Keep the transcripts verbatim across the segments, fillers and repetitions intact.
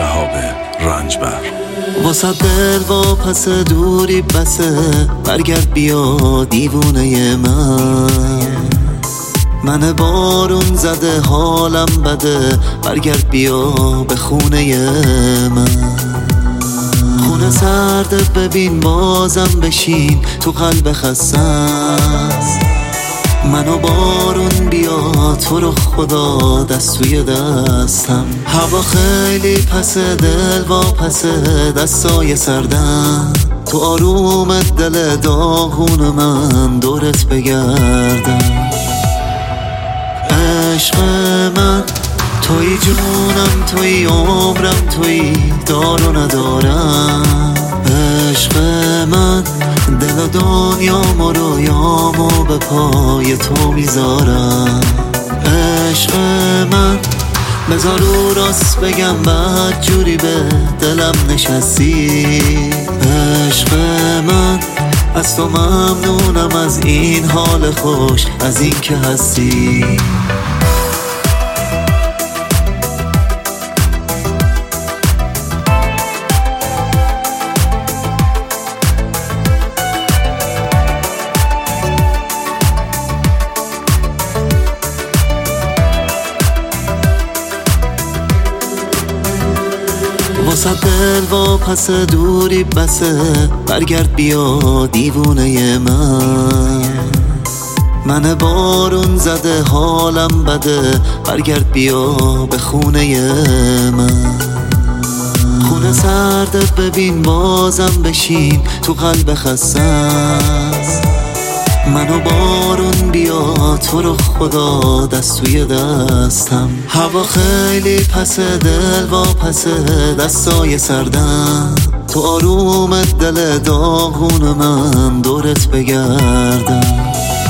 شهاب رنجبر. واسه دل و پس دوری بسه، برگرد بیا دیوونه من. من بارون زده حالم بده، برگرد بیا به خونه من. خونه سرده ببین بازم بشین تو قلب خستم. منو بارون بیا تو رو خدا دست توی دستم. هوا خیلی پسه دل و پسه دستای سردم. تو آروم دل داغون من دورت بگردم. عشق من توی جونم توی عمرم توی دار و ندارم. عشق من دل و دنیام و رویامو به پای تو میذارم. عشق من بذار رو راست بگم بد جوری به دلم نشستی. عشق من از تو ممنونم، از این حال خوش، از این که هستی. واسه دل و پس دوری بسه، برگرد بیا دیوونه من. من بارون زده حالم بده، برگرد بیا به خونه من. خونه سرده ببین بازم بشین تو قلب خستم. منو بارون بیا تو رو خدا دست توی دستم. هوا خیلی پسه دل و پسه دستای سردم. تو آروم دل داغون من دورت بگردم.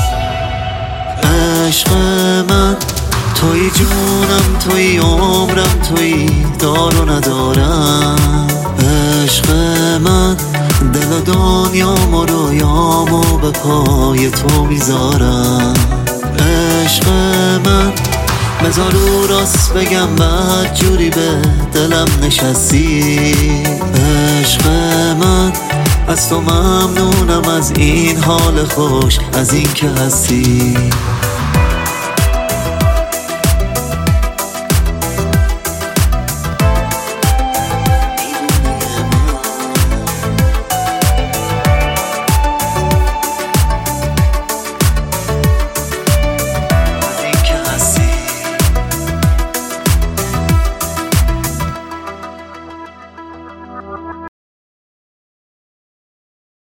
عشق من توی جونم توی عمرم توی دار و ندارم. عشق من دل و دنیام و رویامو به پای تو میذارم. عشق من بذار رو راست بگم بد جوری به دلم نشستی. عشق من از تو ممنونم، از این حال خوش، از این که هستی.